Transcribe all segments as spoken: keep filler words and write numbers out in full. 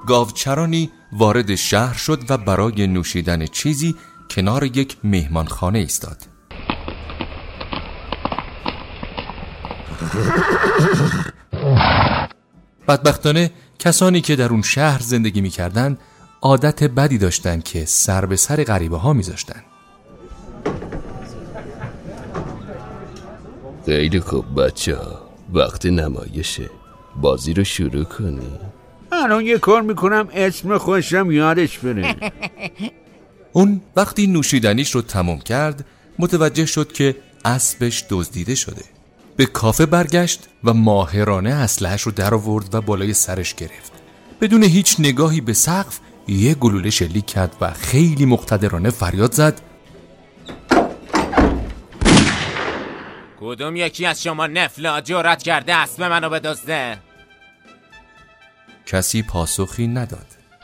گاوچرانی وارد شهر شد و برای نوشیدن چیزی کنار یک مهمانخانه ایستاد. بدبختانه کسانی که در اون شهر زندگی می‌کردند عادت بدی داشتند که سر به سر غریبه‌ها می‌ذاشتن. خیلی خوب بچه‌ها، وقت نمایشه. بازی رو شروع کنی. الان یه کار میکنم اسم خوشم یادش بره. اون وقتی نوشیدنیش رو تمام کرد متوجه شد که اسبش دزدیده شده. به کافه برگشت و ماهرانه اسلحه‌اش رو در آورد و بالای سرش گرفت. بدون هیچ نگاهی به سقف یه گلوله شلیک کرد و خیلی مقتدرانه فریاد زد: کدوم یکی از شما نفلا جرأت کرده اسب منو بدزده؟ کسی پاسخی نداد.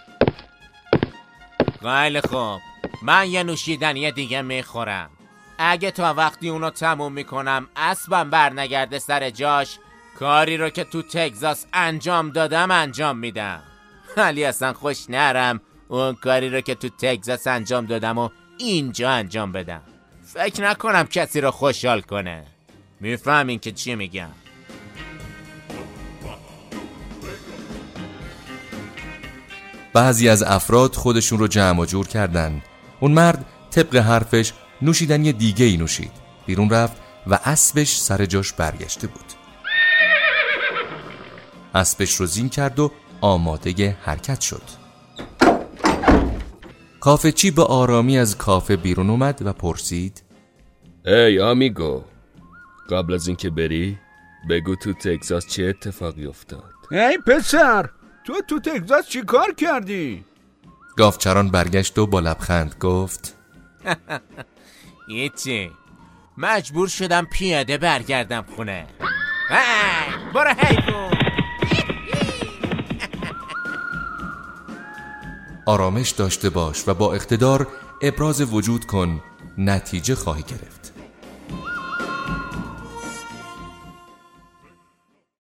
خیلی خوب، من یه نوشیدنی دیگه میخورم. اگه تا وقتی اونو تموم میکنم اسبم بر نگرده سر جاش، کاری رو که تو تگزاس انجام دادم انجام میدم. ولی اصلا خوش نرم اون کاری رو که تو تگزاس انجام دادم و اینجا انجام بدم. فکر نکنم کسی رو خوشحال کنه. میفهمین که چی میگم؟ بعضی از افراد خودشون رو جمع و جور کردن. اون مرد طبق حرفش نوشیدنی دیگه ای نوشید، بیرون رفت و اسبش سر جاش برگشته بود. اسبش رو زین کرد و آماده حرکت شد. کافه چی به آرامی از کافه بیرون اومد و پرسید: ای آمیگو، قبل از اینکه بری بگو تو تگزاس چه اتفاقی افتاد؟ ای پسر، تو تو تگزاس چی کار کردی؟ گاوچران برگشت و با لبخند گفت: هیچی، مجبور شدم پیاده برگردم خونه. هی برو حیوان. آرامش داشته باش و با اقتدار ابراز وجود کن، نتیجه خواهی گرفت.